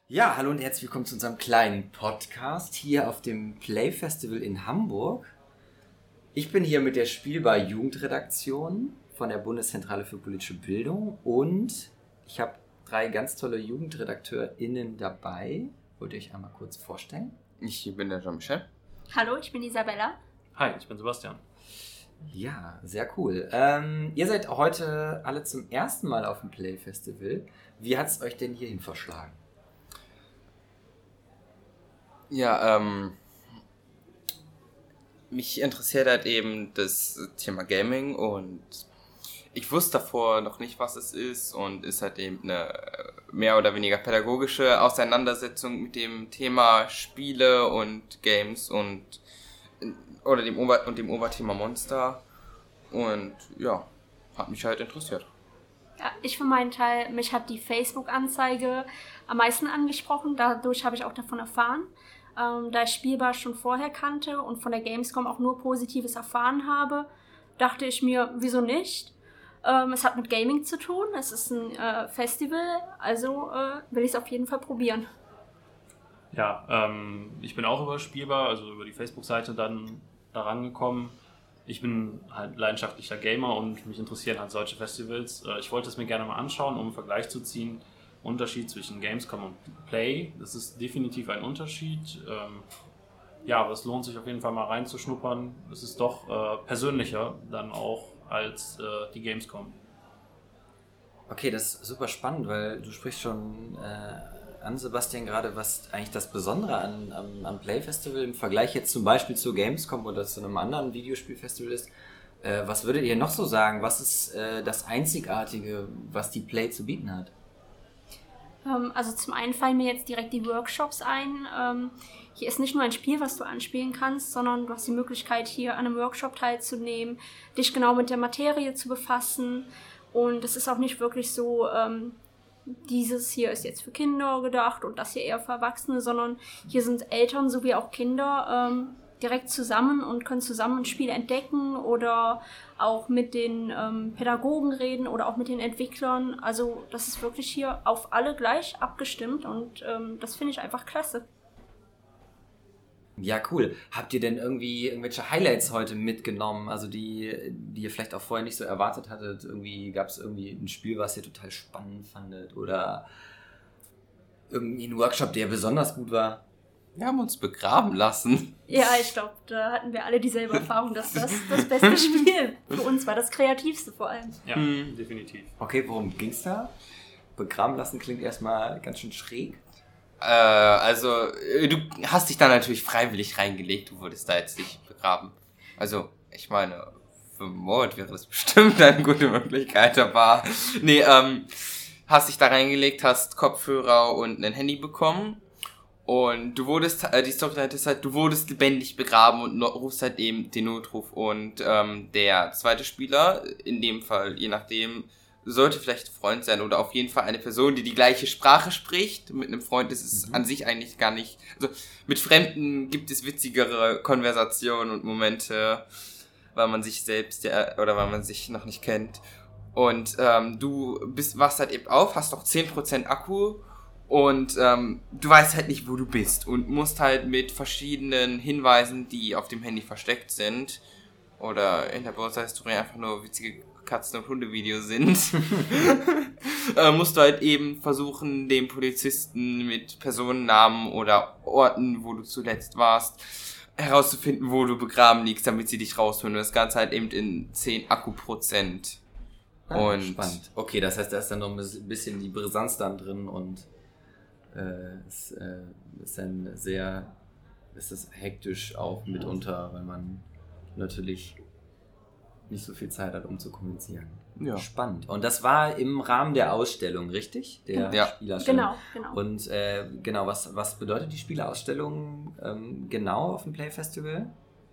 Ja, hallo und herzlich willkommen zu unserem kleinen Podcast hier auf dem Play Festival in Hamburg. Ich bin hier mit der Spielbar Jugendredaktion von der Bundeszentrale für politische Bildung und ich habe 3 ganz tolle JugendredakteurInnen dabei. Wollt ihr euch einmal kurz vorstellen? Ich bin der Jean-Michel. Hallo, ich bin Isabella. Hi, ich bin Sebastian. Ja, sehr cool. Ihr seid heute alle zum ersten Mal auf dem Play Festival. Wie hat es euch denn hierhin verschlagen? Ja, mich interessiert halt eben das Thema Gaming und ich wusste davor noch nicht, was es ist und ist halt eben eine mehr oder weniger pädagogische Auseinandersetzung mit dem Thema Spiele und Games und dem Oberthema Monster und ja, hat mich halt interessiert. Ja, ich für meinen Teil, mich hat die Facebook-Anzeige am meisten angesprochen. Dadurch habe ich auch davon erfahren. Da ich Spielbar schon vorher kannte und von der Gamescom auch nur Positives erfahren habe, dachte ich mir, wieso nicht? Es hat mit Gaming zu tun, es ist ein Festival, also will ich es auf jeden Fall probieren. Ja, ich bin auch über Spielbar, also über die Facebook-Seite dann da rangekommen. Ich bin halt leidenschaftlicher Gamer und mich interessieren halt solche Festivals. Ich wollte es mir gerne mal anschauen, um einen Vergleich zu ziehen. Unterschied zwischen Gamescom und Play, das ist definitiv ein Unterschied. Ja, aber es lohnt sich auf jeden Fall mal reinzuschnuppern. Es ist doch persönlicher dann auch als die Gamescom. Okay, das ist super spannend, weil du sprichst schon an, Sebastian, gerade, was eigentlich das Besondere am Play Festival im Vergleich jetzt zum Beispiel zur Gamescom oder zu einem anderen Videospielfestival ist. Was würdet ihr noch so sagen? Was ist das Einzigartige, was die Play zu bieten hat? Also zum einen fallen mir jetzt direkt die Workshops ein. Hier ist nicht nur ein Spiel, was du anspielen kannst, sondern du hast die Möglichkeit, hier an einem Workshop teilzunehmen, dich genau mit der Materie zu befassen. Und es ist auch nicht wirklich so, dieses hier ist jetzt für Kinder gedacht und das hier eher für Erwachsene, sondern hier sind Eltern sowie auch Kinder direkt zusammen und können zusammen ein Spiel entdecken oder auch mit den Pädagogen reden oder auch mit den Entwicklern. Also das ist wirklich hier auf alle gleich abgestimmt und das finde ich einfach klasse. Ja, cool. Habt ihr denn irgendwie irgendwelche Highlights heute mitgenommen, also die ihr vielleicht auch vorher nicht so erwartet hattet? Irgendwie gab es irgendwie ein Spiel, was ihr total spannend fandet oder irgendwie ein Workshop, der besonders gut war? Wir haben uns begraben lassen. Ja, ich glaube, da hatten wir alle dieselbe Erfahrung, dass das beste Spiel für uns war, das kreativste vor allem. Ja, definitiv. Okay, worum ging's da? Begraben lassen klingt erstmal ganz schön schräg. Also, du hast dich da natürlich freiwillig reingelegt, du wurdest da jetzt nicht begraben. Also, ich meine, für Mord wäre das bestimmt eine gute Möglichkeit, aber nee, hast dich da reingelegt, hast Kopfhörer und ein Handy bekommen und du wurdest, die Storyline ist halt, du wurdest lebendig begraben und rufst halt eben den Notruf und der zweite Spieler, in dem Fall, je nachdem, sollte vielleicht ein Freund sein oder auf jeden Fall eine Person, die die gleiche Sprache spricht. Mit einem Freund ist es an sich eigentlich gar nicht... Also mit Fremden gibt es witzigere Konversationen und Momente, weil man sich selbst oder weil man sich noch nicht kennt. Und du wachst halt eben auf, hast noch 10% Akku und du weißt halt nicht, wo du bist und musst halt mit verschiedenen Hinweisen, die auf dem Handy versteckt sind oder in der Browser-Historie einfach nur witzige Katzen- und Hundevideos sind, musst du halt eben versuchen, dem Polizisten mit Personennamen oder Orten, wo du zuletzt warst, herauszufinden, wo du begraben liegst, damit sie dich rausholen. Und das Ganze halt eben in 10 Akku-Prozent. Und spannend. Okay, das heißt, da ist dann noch ein bisschen die Brisanz dann drin und es ist dann ist es hektisch auch mitunter, weil man natürlich nicht so viel Zeit hat, um zu kommunizieren. Ja. Spannend. Und das war im Rahmen der Ausstellung, richtig? Der Spielausstellung. Genau. Und was bedeutet die Spieleausstellung genau auf dem Play Festival?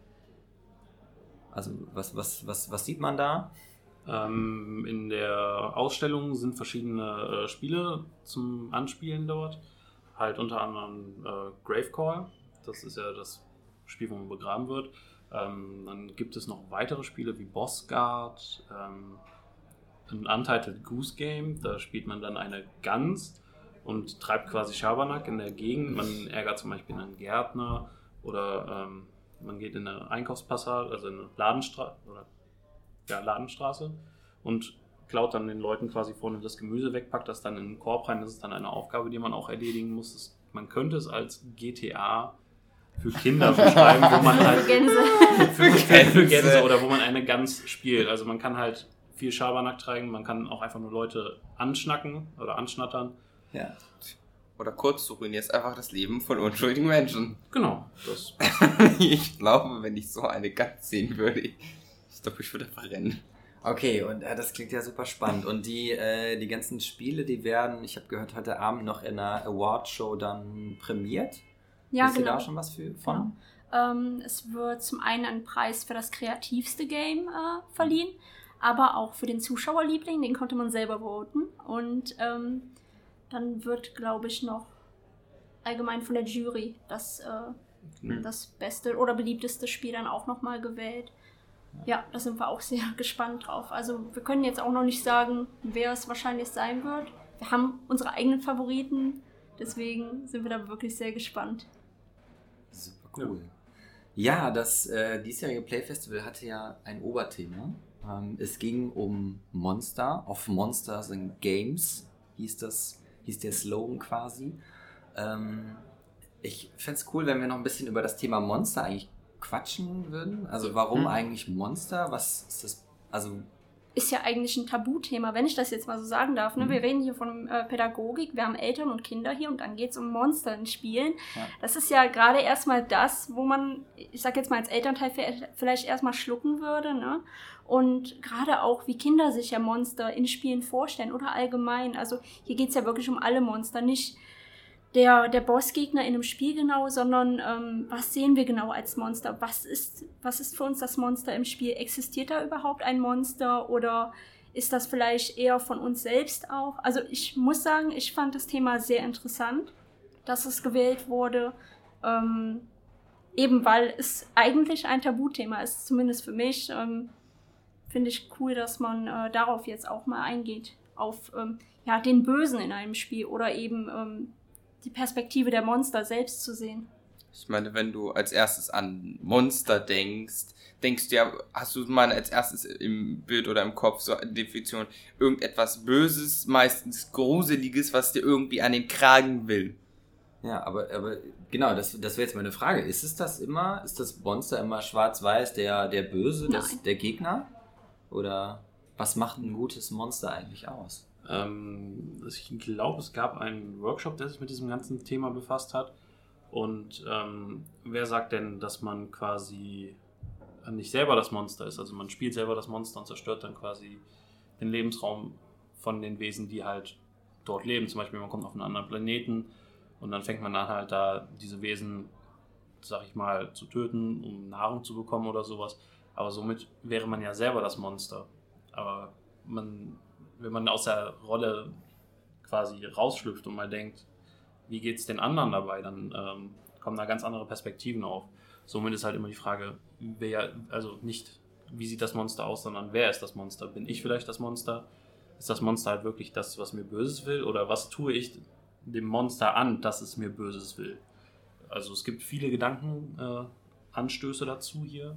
Also was sieht man da? In der Ausstellung sind verschiedene Spiele zum Anspielen dort. Halt unter anderem Gravecall. Das ist ja das Spiel, wo man begraben wird. Dann gibt es noch weitere Spiele wie Bossguard, ein Untitled Goose Game, da spielt man dann eine Gans und treibt quasi Schabernack in der Gegend. Man ärgert zum Beispiel einen Gärtner oder man geht in eine Einkaufspassage, also in eine Ladenstraße und klaut dann den Leuten quasi vorne das Gemüse weg, packt das dann in den Korb rein. Das ist dann eine Aufgabe, die man auch erledigen muss. Man könnte es als GTA für Kinder beschreiben, wo man halt für Gänse oder wo man eine Gans spielt. Also man kann halt viel Schabernack treiben, man kann auch einfach nur Leute anschnacken oder anschnattern. Ja. Oder kurz, du ruinierst einfach das Leben von unschuldigen Menschen. Genau. Das Ich glaube, wenn ich so eine Gans sehen würde, ich glaube, ich würde verrennen. Okay, und das klingt ja super spannend. Und die ganzen Spiele, die werden, ich habe gehört, heute Abend noch in einer Award-Show dann prämiert. Ja, Wisst ihr genau. da schon was von? Genau. Es wird zum einen ein Preis für das kreativste Game verliehen, aber auch für den Zuschauerliebling, den konnte man selber voten. Und dann wird, glaube ich, noch allgemein von der Jury das beste oder beliebteste Spiel dann auch nochmal gewählt. Ja, da sind wir auch sehr gespannt drauf. Also wir können jetzt auch noch nicht sagen, wer es wahrscheinlich sein wird. Wir haben unsere eigenen Favoriten, deswegen sind wir da wirklich sehr gespannt. Super cool. Ja, das diesjährige Playfestival hatte ja ein Oberthema. Es ging um Monster. Of Monsters and Games hieß der Slogan quasi. Ich fände es cool, wenn wir noch ein bisschen über das Thema Monster eigentlich quatschen würden. Also warum eigentlich Monster? Was ist das? Also ist ja eigentlich ein Tabuthema, wenn ich das jetzt mal so sagen darf. Ne? Wir reden hier von Pädagogik, wir haben Eltern und Kinder hier und dann geht es um Monster in Spielen. Ja. Das ist ja gerade erstmal das, wo man, ich sag jetzt mal als Elternteil vielleicht erstmal schlucken würde. Ne? Und gerade auch, wie Kinder sich ja Monster in Spielen vorstellen oder allgemein. Also hier geht es ja wirklich um alle Monster, nicht der Bossgegner in einem Spiel genau, sondern was sehen wir genau als Monster? Was ist für uns das Monster im Spiel? Existiert da überhaupt ein Monster oder ist das vielleicht eher von uns selbst auch? Also ich muss sagen, ich fand das Thema sehr interessant, dass es gewählt wurde, eben weil es eigentlich ein Tabuthema ist, zumindest für mich. Finde ich cool, dass man darauf jetzt auch mal eingeht, auf den Bösen in einem Spiel oder eben die Perspektive der Monster selbst zu sehen. Ich meine, wenn du als erstes an Monster denkst du ja, hast du mal als erstes im Bild oder im Kopf so eine Definition, irgendetwas Böses, meistens Gruseliges, was dir irgendwie an den Kragen will. Ja, aber genau, das wäre jetzt meine Frage. Ist das Monster immer schwarz-weiß, der Böse, der Gegner? Oder was macht ein gutes Monster eigentlich aus? Ich glaube, es gab einen Workshop, der sich mit diesem ganzen Thema befasst hat. Und wer sagt denn, dass man quasi nicht selber das Monster ist? Also man spielt selber das Monster und zerstört dann quasi den Lebensraum von den Wesen, die halt dort leben. Zum Beispiel, man kommt auf einen anderen Planeten und dann fängt man an halt da diese Wesen, sag ich mal, zu töten, um Nahrung zu bekommen oder sowas. Aber somit wäre man ja selber das Monster. Aber wenn man aus der Rolle quasi rausschlüpft und mal denkt, wie geht es den anderen dabei, dann kommen da ganz andere Perspektiven auf. Somit ist halt immer die Frage, also nicht, wie sieht das Monster aus, sondern wer ist das Monster? Bin ich vielleicht das Monster? Ist das Monster halt wirklich das, was mir Böses will? Oder was tue ich dem Monster an, dass es mir Böses will? Also es gibt viele Gedankenanstöße dazu hier.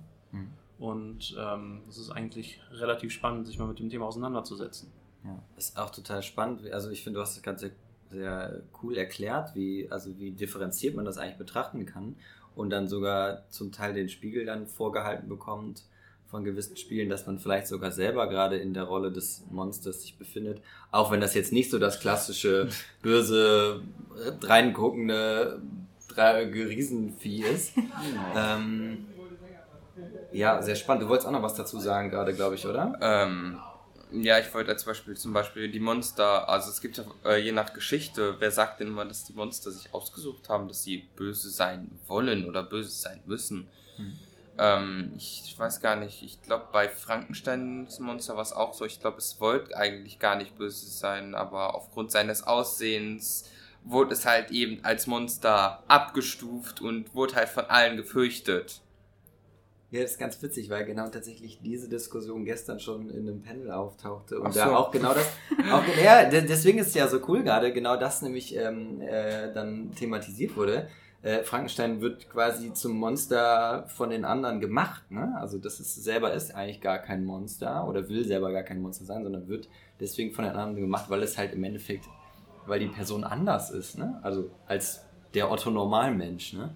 Und es ist eigentlich relativ spannend, sich mal mit dem Thema auseinanderzusetzen. Ja, ist auch total spannend. Also ich finde, du hast das Ganze sehr cool erklärt, wie differenziert man das eigentlich betrachten kann und dann sogar zum Teil den Spiegel dann vorgehalten bekommt von gewissen Spielen, dass man vielleicht sogar selber gerade in der Rolle des Monsters sich befindet, auch wenn das jetzt nicht so das klassische, böse, reinguckende Riesenvieh ist. Ja, sehr spannend. Du wolltest auch noch was dazu sagen gerade, glaube ich, oder? Ja, ich wollte zum Beispiel die Monster, also es gibt ja je nach Geschichte, wer sagt denn immer, dass die Monster sich ausgesucht haben, dass sie böse sein wollen oder böse sein müssen? Ich weiß gar nicht, ich glaube bei Frankensteins Monster war es auch so, ich glaube es wollte eigentlich gar nicht böse sein, aber aufgrund seines Aussehens wurde es halt eben als Monster abgestuft und wurde halt von allen gefürchtet. Ja, das ist ganz witzig, weil genau tatsächlich diese Diskussion gestern schon in einem Panel auftauchte und Ach so. da auch genau das, ja, deswegen ist es ja so cool gerade, genau das nämlich dann thematisiert wurde. Frankenstein wird quasi zum Monster von den anderen gemacht, ne? Also das selber ist eigentlich gar kein Monster oder will selber gar kein Monster sein, sondern wird deswegen von den anderen gemacht, weil es halt im Endeffekt, weil die Person anders ist, ne? Also als der Otto-Normalmensch, ne?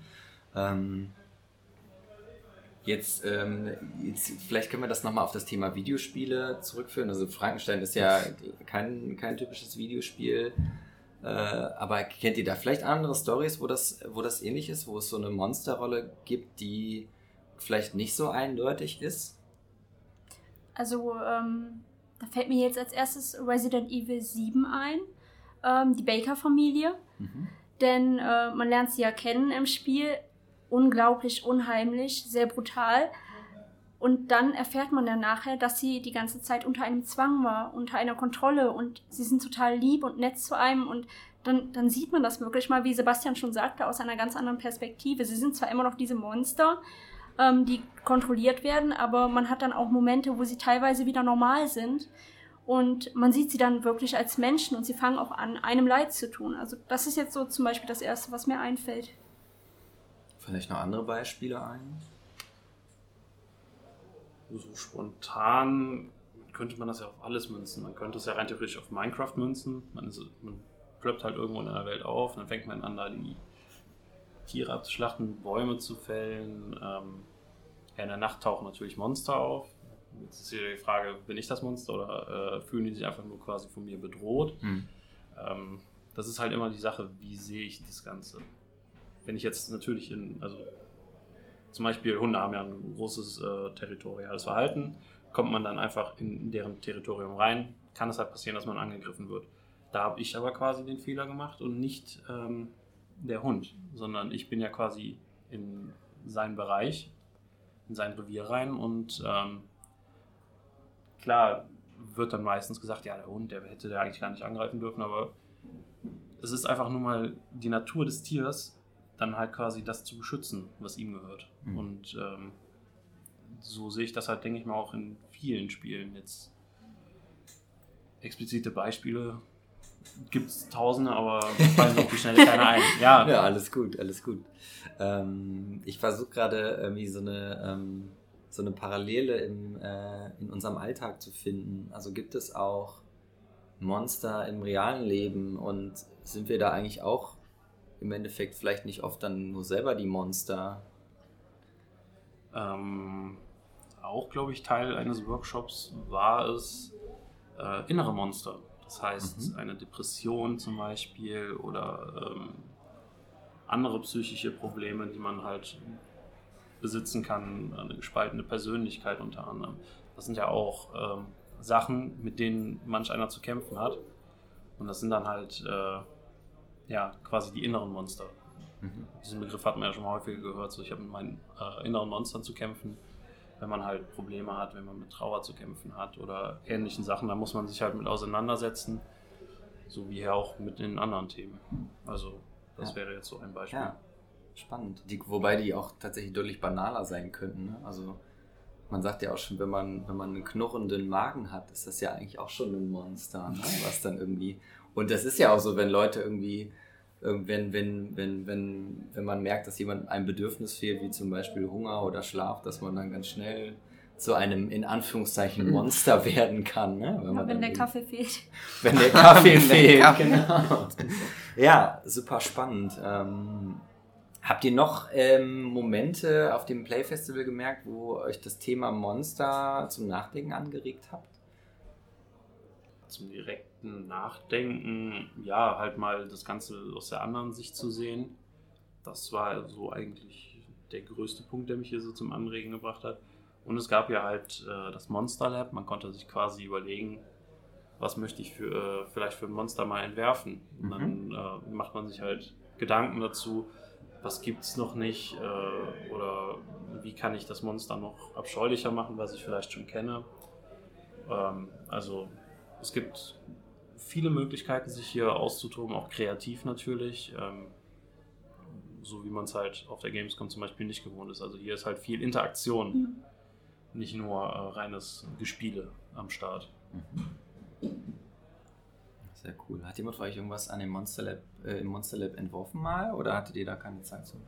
Jetzt vielleicht können wir das nochmal auf das Thema Videospiele zurückführen. Also Frankenstein ist ja kein typisches Videospiel. Aber kennt ihr da vielleicht andere Storys, wo das ähnlich ist, wo es so eine Monsterrolle gibt, die vielleicht nicht so eindeutig ist? Also, da fällt mir jetzt als erstes Resident Evil 7 ein, die Baker-Familie. Denn man lernt sie ja kennen im Spiel, unglaublich unheimlich, sehr brutal. Und dann erfährt man dann nachher, dass sie die ganze Zeit unter einem Zwang war, unter einer Kontrolle und sie sind total lieb und nett zu einem und dann sieht man das wirklich mal, wie Sebastian schon sagte, aus einer ganz anderen Perspektive. Sie sind zwar immer noch diese Monster, die kontrolliert werden, aber man hat dann auch Momente, wo sie teilweise wieder normal sind und man sieht sie dann wirklich als Menschen und sie fangen auch an, einem Leid zu tun. Also das ist jetzt so zum Beispiel das Erste, was mir einfällt. Vielleicht noch andere Beispiele ein? So spontan könnte man das ja auf alles münzen. Man könnte es ja rein theoretisch auf Minecraft münzen. Man plöppt halt irgendwo in der Welt auf, dann fängt man an, da die Tiere abzuschlachten, Bäume zu fällen. In der Nacht tauchen natürlich Monster auf. Jetzt ist hier die Frage, bin ich das Monster oder fühlen die sich einfach nur quasi von mir bedroht? Das ist halt immer die Sache, wie sehe ich das Ganze? Wenn ich jetzt natürlich zum Beispiel Hunde haben ja ein großes territoriales Verhalten, kommt man dann einfach in deren Territorium rein, kann es halt passieren, dass man angegriffen wird. Da habe ich aber quasi den Fehler gemacht und nicht der Hund, sondern ich bin ja quasi in seinen Bereich, in sein Revier rein und klar wird dann meistens gesagt, ja, der Hund, der hätte da eigentlich gar nicht angreifen dürfen, aber es ist einfach nur mal die Natur des Tiers, dann halt quasi das zu beschützen, was ihm gehört. Und so sehe ich das halt, denke ich mal, auch in vielen Spielen. Jetzt explizite Beispiele gibt es tausende, aber fallen auf die Schnelle keiner ein. Ja, alles gut. Ich versuche gerade irgendwie so eine Parallele in unserem Alltag zu finden. Also gibt es auch Monster im realen Leben und sind wir da eigentlich auch im Endeffekt vielleicht nicht oft dann nur selber die Monster? Auch, glaube ich, Teil eines Workshops war es innere Monster. Das heißt, eine Depression zum Beispiel oder andere psychische Probleme, die man halt besitzen kann, eine gespaltene Persönlichkeit unter anderem. Das sind ja auch Sachen, mit denen manch einer zu kämpfen hat. Und das sind dann halt quasi die inneren Monster. Diesen Begriff hat man ja schon mal häufiger gehört. So, ich habe mit meinen inneren Monstern zu kämpfen, wenn man halt Probleme hat, wenn man mit Trauer zu kämpfen hat oder ähnlichen Sachen. Da muss man sich halt mit auseinandersetzen, so wie auch mit den anderen Themen. Also das wäre jetzt so ein Beispiel. Ja, spannend. Wobei die auch tatsächlich deutlich banaler sein könnten. Ne? Also man sagt ja auch schon, wenn man einen knurrenden Magen hat, ist das ja eigentlich auch schon ein Monster, ne? Was dann irgendwie. Und das ist ja auch so, wenn Leute irgendwie, wenn man merkt, dass jemand ein Bedürfnis fehlt, wie zum Beispiel Hunger oder Schlaf, dass man dann ganz schnell zu einem, in Anführungszeichen, Monster werden kann. Ne? Wenn der Kaffee fehlt. Wenn der Kaffee fehlt, genau. Ja, super spannend. Habt ihr noch Momente auf dem Playfestival gemerkt, wo euch das Thema Monster zum Nachdenken angeregt habt? Zum direkten Nachdenken, ja, halt mal das Ganze aus der anderen Sicht zu sehen. Das war so eigentlich der größte Punkt, der mich hier so zum Anregen gebracht hat. Und es gab ja halt das Monster Lab. Man konnte sich quasi überlegen, was möchte ich vielleicht für ein Monster mal entwerfen. Und dann macht man sich halt Gedanken dazu, was gibt es noch nicht oder wie kann ich das Monster noch abscheulicher machen, was ich vielleicht schon kenne. Also es gibt viele Möglichkeiten, sich hier auszutoben, auch kreativ natürlich. so wie man es halt auf der Gamescom zum Beispiel nicht gewohnt ist. Also hier ist halt viel Interaktion, nicht nur reines Gespiele am Start. Sehr cool. Hat jemand von euch irgendwas an dem im Monster Lab entworfen mal oder hattet ihr da keine Zeit zu?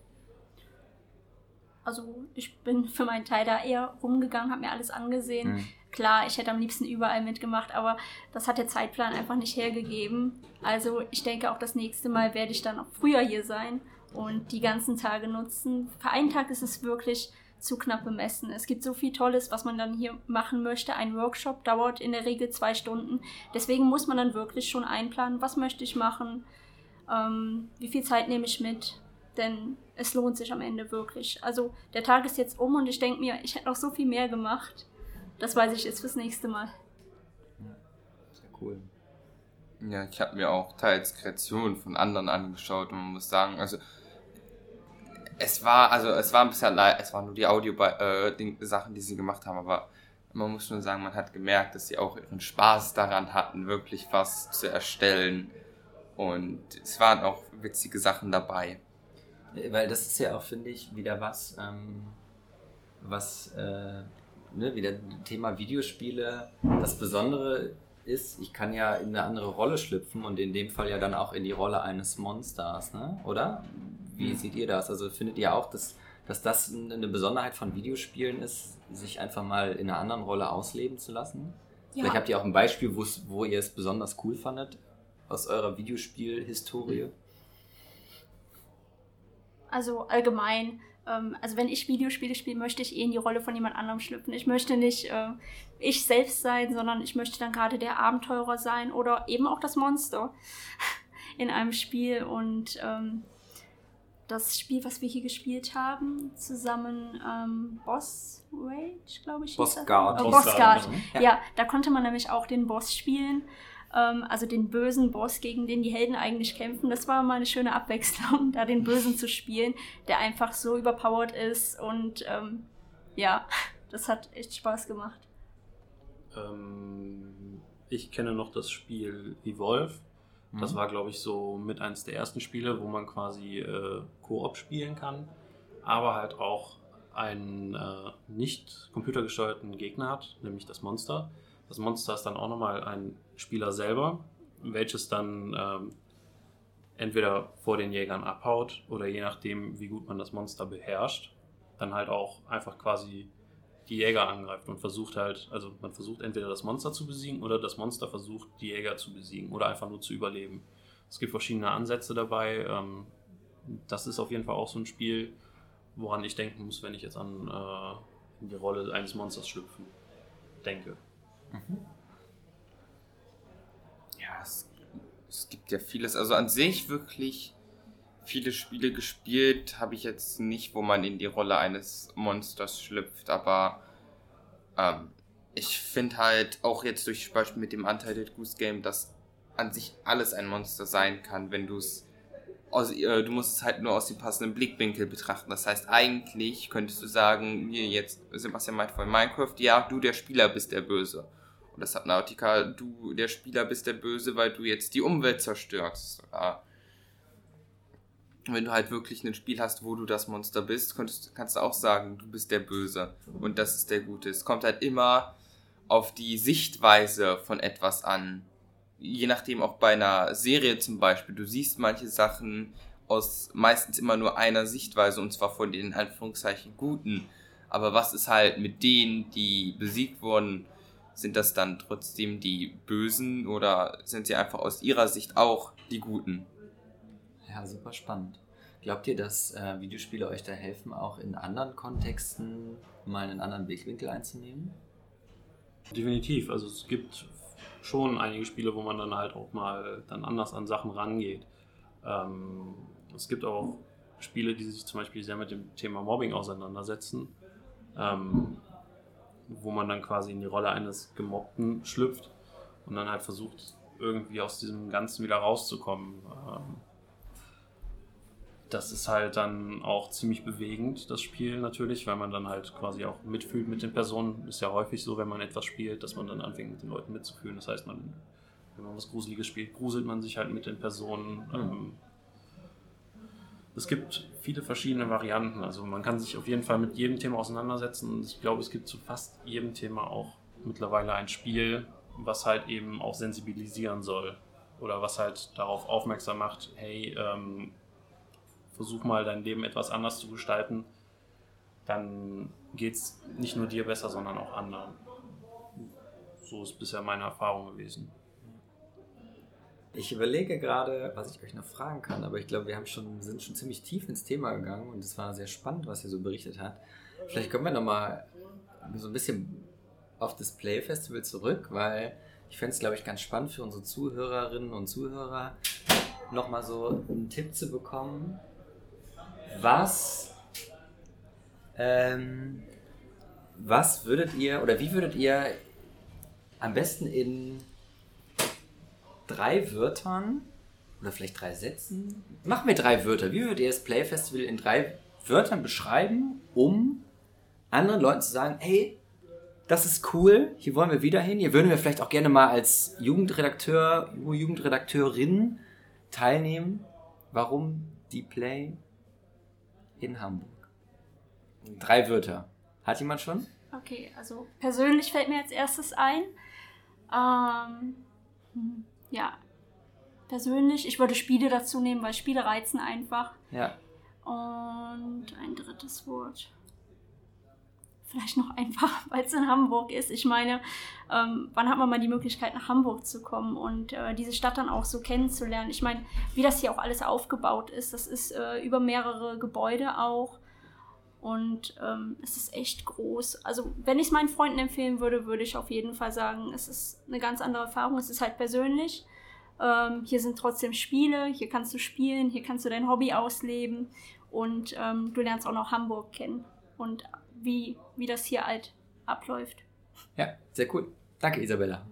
Also ich bin für meinen Teil da eher rumgegangen, habe mir alles angesehen. Klar, ich hätte am liebsten überall mitgemacht, aber das hat der Zeitplan einfach nicht hergegeben. Also ich denke, auch das nächste Mal werde ich dann auch früher hier sein und die ganzen Tage nutzen. Für einen Tag ist es wirklich zu knapp bemessen. Es gibt so viel Tolles, was man dann hier machen möchte. Ein Workshop dauert in der Regel 2 Stunden. Deswegen muss man dann wirklich schon einplanen, was möchte ich machen, wie viel Zeit nehme ich mit. Denn es lohnt sich am Ende wirklich. Also der Tag ist jetzt um und ich denke mir, ich hätte noch so viel mehr gemacht. Das weiß ich jetzt fürs nächste Mal. Sehr cool. Ja, ich habe mir auch teils Kreationen von anderen angeschaut und man muss sagen, also es war ein bisschen es waren nur die Audio-Sachen, die sie gemacht haben, aber man muss schon sagen, man hat gemerkt, dass sie auch ihren Spaß daran hatten, wirklich was zu erstellen und es waren auch witzige Sachen dabei. Weil das ist ja auch, finde ich, wieder wieder Thema Videospiele. Das Besondere ist, ich kann ja in eine andere Rolle schlüpfen und in dem Fall ja dann auch in die Rolle eines Monsters, ne? Oder? Wie seht ihr das? Also findet ihr auch, dass das eine Besonderheit von Videospielen ist, sich einfach mal in einer anderen Rolle ausleben zu lassen? Ja. Vielleicht habt ihr auch ein Beispiel, wo ihr es besonders cool fandet aus eurer Videospielhistorie? Also allgemein, also wenn ich Videospiele spiele, möchte ich in die Rolle von jemand anderem schlüpfen. Ich möchte nicht ich selbst sein, sondern ich möchte dann gerade der Abenteurer sein oder eben auch das Monster in einem Spiel. Und das Spiel, was wir hier gespielt haben, zusammen Boss Rage, glaube ich. Bossguard. Bossguard. Ja, da konnte man nämlich auch den Boss spielen. Also den bösen Boss, gegen den die Helden eigentlich kämpfen. Das war mal eine schöne Abwechslung, da den Bösen zu spielen, der einfach so überpowered ist und ja, das hat echt Spaß gemacht. Ich kenne noch das Spiel Evolve. Das war, glaube ich, so mit eins der ersten Spiele, wo man quasi Koop spielen kann, aber halt auch einen nicht computergesteuerten Gegner hat, nämlich das Monster. Das Monster ist dann auch nochmal ein Spieler selber, welches dann entweder vor den Jägern abhaut oder je nachdem, wie gut man das Monster beherrscht, dann halt auch einfach quasi die Jäger angreift und versucht halt, also man versucht entweder das Monster zu besiegen oder das Monster versucht, die Jäger zu besiegen oder einfach nur zu überleben. Es gibt verschiedene Ansätze dabei. Das ist auf jeden Fall auch so ein Spiel, woran ich denken muss, wenn ich jetzt in die Rolle eines Monsters schlüpfen denke. Ja, es gibt ja vieles. Also an sich wirklich viele Spiele gespielt habe ich jetzt nicht, wo man in die Rolle eines Monsters schlüpft, aber ich finde halt auch jetzt durch Beispiel mit dem Untitled Goose Game, dass an sich alles ein Monster sein kann, wenn du musst es halt nur aus dem passenden Blickwinkel betrachten. Das heißt, eigentlich könntest du sagen, hier jetzt, Sebastian meint von Minecraft, ja, du der Spieler bist der Böse. Und das hat Nautica, du der Spieler bist der Böse, weil du jetzt die Umwelt zerstörst. Oder wenn du halt wirklich ein Spiel hast, wo du das Monster bist, kannst du auch sagen, du bist der Böse und das ist der Gute. Es kommt halt immer auf die Sichtweise von etwas an. Je nachdem auch bei einer Serie zum Beispiel. Du siehst manche Sachen aus meistens immer nur einer Sichtweise und zwar von den in Anführungszeichen Guten. Aber was ist halt mit denen, die besiegt wurden? Sind das dann trotzdem die Bösen oder sind sie einfach aus ihrer Sicht auch die Guten? Ja, super spannend. Glaubt ihr, dass Videospiele euch da helfen, auch in anderen Kontexten mal einen anderen Blickwinkel einzunehmen? Definitiv. Also es gibt schon einige Spiele, wo man dann halt auch mal dann anders an Sachen rangeht. Es gibt auch Spiele, die sich zum Beispiel sehr mit dem Thema Mobbing auseinandersetzen, wo man dann quasi in die Rolle eines Gemobbten schlüpft und dann halt versucht, irgendwie aus diesem Ganzen wieder rauszukommen. Das ist halt dann auch ziemlich bewegend, das Spiel natürlich, weil man dann halt quasi auch mitfühlt mit den Personen. Ist ja häufig so, wenn man etwas spielt, dass man dann anfängt, mit den Leuten mitzufühlen. Das heißt, wenn man was Gruseliges spielt, gruselt man sich halt mit den Personen. Es gibt viele verschiedene Varianten. Also man kann sich auf jeden Fall mit jedem Thema auseinandersetzen. Und ich glaube, es gibt zu fast jedem Thema auch mittlerweile ein Spiel, was halt eben auch sensibilisieren soll. Oder was halt darauf aufmerksam macht, hey, versuch mal dein Leben etwas anders zu gestalten. Dann geht es nicht nur dir besser, sondern auch anderen. So ist bisher meine Erfahrung gewesen. Ich überlege gerade, was ich euch noch fragen kann, aber ich glaube, sind schon ziemlich tief ins Thema gegangen und es war sehr spannend, was ihr so berichtet habt. Vielleicht kommen wir nochmal so ein bisschen auf das Play Festival zurück, weil ich fände es, glaube ich, ganz spannend für unsere Zuhörerinnen und Zuhörer, nochmal so einen Tipp zu bekommen. Was würdet ihr, oder wie würdet ihr am besten in 3 Wörtern oder vielleicht 3 Sätzen, machen wir 3 Wörter. Wie würdet ihr das Play Festival in 3 Wörtern beschreiben, um anderen Leuten zu sagen, hey, das ist cool, hier wollen wir wieder hin, hier würden wir vielleicht auch gerne mal als Jugendredakteur, Jugendredakteurin teilnehmen. Warum die Play in Hamburg? 3 Wörter. Hat jemand schon? Okay, also persönlich fällt mir als erstes ein. Ja, persönlich, ich würde Spiele dazu nehmen, weil Spiele reizen einfach. Ja. Und ein drittes Wort. Vielleicht noch einfach, weil es in Hamburg ist. Ich meine, wann hat man mal die Möglichkeit, nach Hamburg zu kommen und diese Stadt dann auch so kennenzulernen? Ich meine, wie das hier auch alles aufgebaut ist, das ist über mehrere Gebäude auch. Und es ist echt groß. Also wenn ich es meinen Freunden empfehlen würde, würde ich auf jeden Fall sagen, es ist eine ganz andere Erfahrung. Es ist halt persönlich. Hier sind trotzdem Spiele, hier kannst du spielen, hier kannst du dein Hobby ausleben. Und du lernst auch noch Hamburg kennen. Und wie das hier halt abläuft. Ja, sehr cool. Danke, Isabella.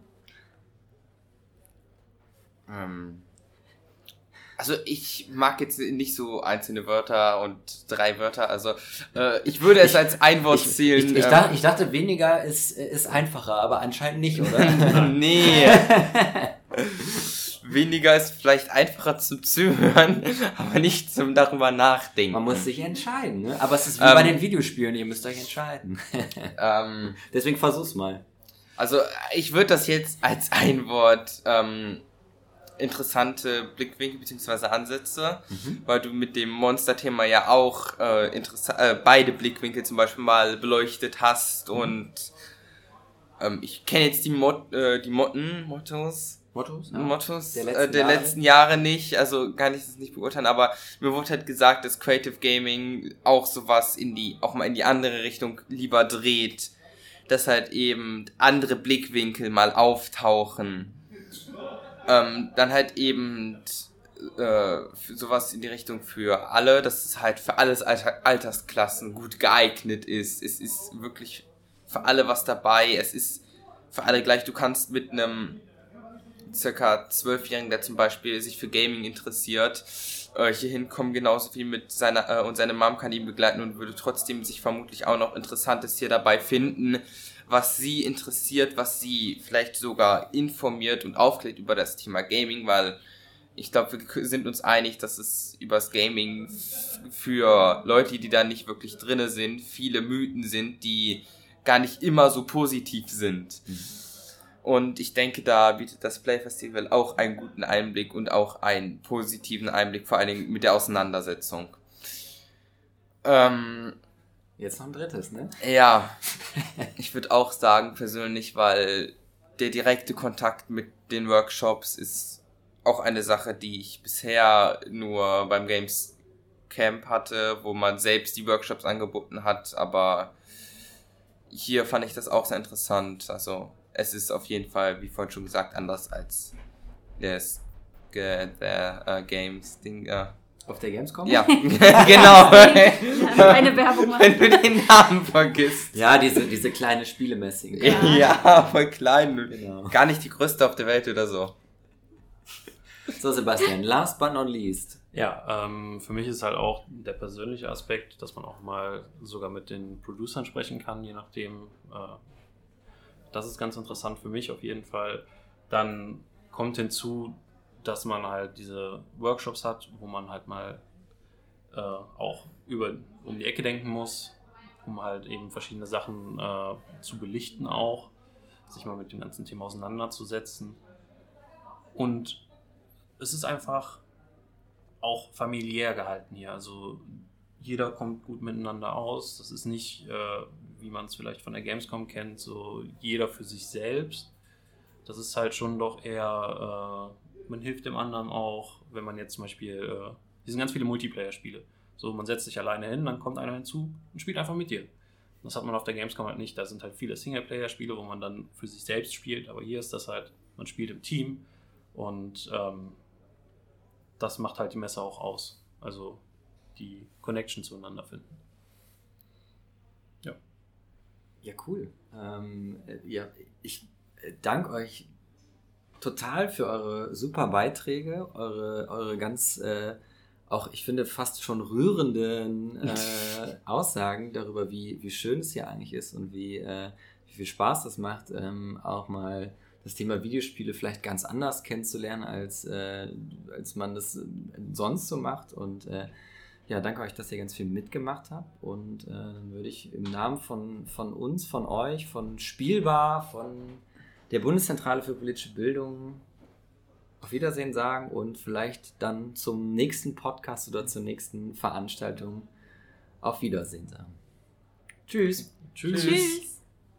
Also ich mag jetzt nicht so einzelne Wörter und 3 Wörter, also ich würde es als ein Wort zählen. Ich dachte, weniger ist einfacher, aber anscheinend nicht, oder? Nee. Weniger ist vielleicht einfacher zum Zuhören, aber nicht zum darüber nachdenken. Man muss sich entscheiden, ne? Aber es ist wie bei den Videospielen, ihr müsst euch entscheiden. Deswegen versuch's mal. Also ich würde das jetzt als ein Wort interessante Blickwinkel bzw. Ansätze, weil du mit dem Monster-Thema ja auch beide Blickwinkel zum Beispiel mal beleuchtet hast und ich kenne jetzt die Mottos der letzten Jahre nicht, also kann ich das nicht beurteilen, aber mir wurde halt gesagt, dass Creative Gaming auch sowas auch mal in die andere Richtung lieber dreht, dass halt eben andere Blickwinkel mal auftauchen. Dann halt eben sowas in die Richtung für alle, dass es halt für alles Altersklassen gut geeignet ist. Es ist wirklich für alle was dabei. Es ist für alle gleich. Du kannst mit einem circa 12-Jährigen, der zum Beispiel sich für Gaming interessiert, hier hinkommen, genauso wie mit seiner und seine Mom kann ihn begleiten und würde trotzdem sich vermutlich auch noch Interessantes hier dabei finden, was sie interessiert, was sie vielleicht sogar informiert und aufklärt über das Thema Gaming, weil ich glaube, wir sind uns einig, dass es über das Gaming für Leute, die da nicht wirklich drinne sind, viele Mythen sind, die gar nicht immer so positiv sind. Und ich denke, da bietet das Play Festival auch einen guten Einblick und auch einen positiven Einblick, vor allen Dingen mit der Auseinandersetzung. Jetzt noch ein drittes, ne? Ja, ich würde auch sagen persönlich, weil der direkte Kontakt mit den Workshops ist auch eine Sache, die ich bisher nur beim Games Camp hatte, wo man selbst die Workshops angeboten hat, aber hier fand ich das auch sehr interessant. Also es ist auf jeden Fall, wie vorhin schon gesagt, anders als das Games-Ding. Auf der Gamescom? Ja, genau. Keine Werbung machen. Wenn du den Namen vergisst. Ja, diese kleine Spielemesse. Ja, voll klein. Genau. Gar nicht die größte auf der Welt oder so. So, Sebastian, last but not least. Ja, für mich ist halt auch der persönliche Aspekt, dass man auch mal sogar mit den Producern sprechen kann, je nachdem. Das ist ganz interessant für mich auf jeden Fall. Dann kommt hinzu, dass man halt diese Workshops hat, wo man halt mal auch um die Ecke denken muss, um halt eben verschiedene Sachen zu belichten auch, sich mal mit dem ganzen Thema auseinanderzusetzen. Und es ist einfach auch familiär gehalten hier. Also jeder kommt gut miteinander aus. Das ist nicht, wie man es vielleicht von der Gamescom kennt, so jeder für sich selbst. Das ist halt schon doch eher, man hilft dem anderen auch, wenn man jetzt zum Beispiel, hier sind ganz viele Multiplayer-Spiele. So, man setzt sich alleine hin, dann kommt einer hinzu und spielt einfach mit dir. Das hat man auf der Gamescom halt nicht. Da sind halt viele Singleplayer-Spiele, wo man dann für sich selbst spielt. Aber hier ist das halt, man spielt im Team. Und das macht halt die Messe auch aus. Also die Connection zueinander finden. Ja. Ja, cool. Ja, ich danke euch total für eure super Beiträge, eure ganz, auch ich finde fast schon rührenden Aussagen darüber, wie schön es hier eigentlich ist und wie viel Spaß das macht, auch mal das Thema Videospiele vielleicht ganz anders kennenzulernen, als man das sonst so macht. Und ja, danke euch, dass ihr ganz viel mitgemacht habt. Und dann würde ich im Namen von uns, von euch, von Spielbar, von der Bundeszentrale für politische Bildung auf Wiedersehen sagen und vielleicht dann zum nächsten Podcast oder zur nächsten Veranstaltung auf Wiedersehen sagen. Tschüss. Tschüss. Tschüss.